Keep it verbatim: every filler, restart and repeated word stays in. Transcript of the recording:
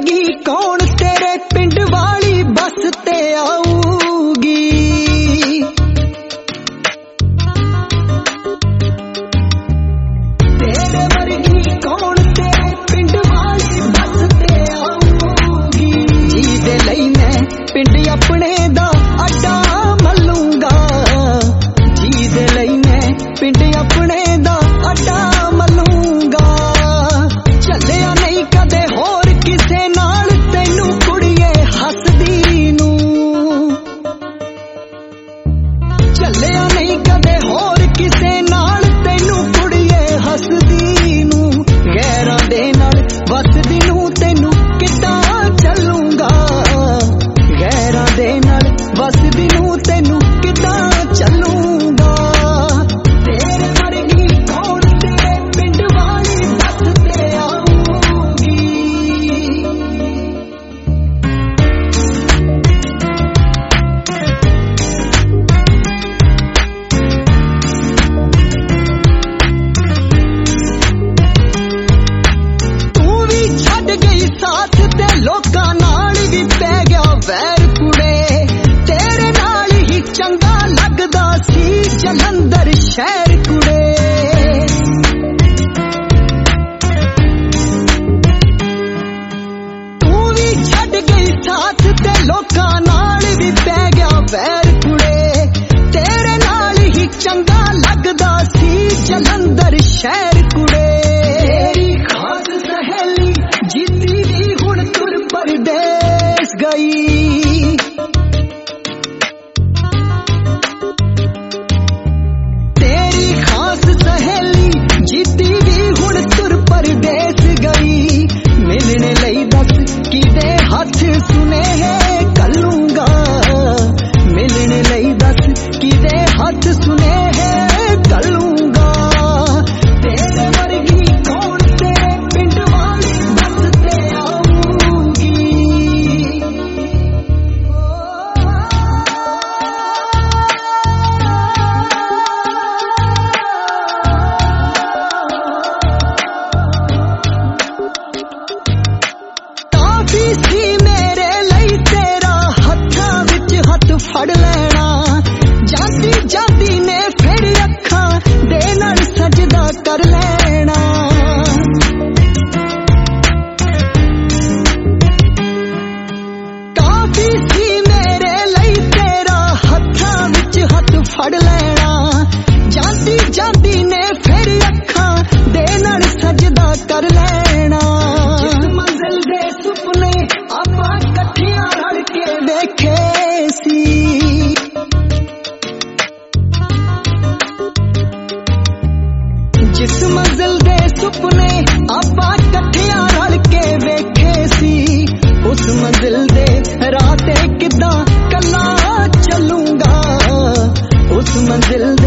वर्गी कौन तेरे पिंड वाली बस ते आऊगी। तेरे वर्गी कौन तेरे पिंड वाली बस ते आऊगी। जीदे लई मैं पिंड अपने दा अड्डा मलूंगा। जीदे लई मैं पिंड अपने दा अड्डा मलूंगा। चलिया नहीं कदे होर किसे नाल तैनू कुड़िए हसदी नू। चलिया नहीं कदे होर किसे नाल तैनू कुड़िए हसदी नू। गैरां दे नाल वसदी नू तैनू किदां चलूंगा। गैरां दे नाल वसदी नू तैनू किदां चलूंगा। तेरे वर्गी कौन तेरे पिंड वाली बस ते आऊगी। तू भी छड़ गई साथ ते लोकां नाल भी पै गया वैर कुड़े। तेरे नाल ही चंगा लगदा सी जलंधर शहर कुड़े। तू भी छड़ गई साथ ते लोकां नाल भी पै गया वैर कुड़े। तेरे नाल ही चंगा लगदा सी जलंधर शहर कुड़े। तेरी खास सहेली जीती भी हुण तुर परदेस गई। तेरी खास सहेली जीती भी हुण तुर परदेस गई। मिलने लई दस किदे हथ सुनेहे कलूंगा। मिलने लई दस किदे हथ सुनेहे कलूंगा। तेरे वर्गी कौन तेरे पिंड वाली बस ते आऊगी। काफी सी मेरे लई तेरा हत्थां विच हत्थ फड़ लेना। जाती जाती ने फिर अखां दे नाल सजदा कर लेना। काफी सी मेरे लई तेरा हत्थां विच हत्थ फड़ लेना। जाती जाती ने फिर अखां दे नाल सजदा कर लेना। जिस मंजिल दे सुपने आपां कट्ठियां रल के वेखे सी। जिस मंजिल दे सुपने आपां कट्ठियां रल के वेखे सी। उस मंजिल दे राह ते किदां कल्ला चलूंगा। उस मंजिल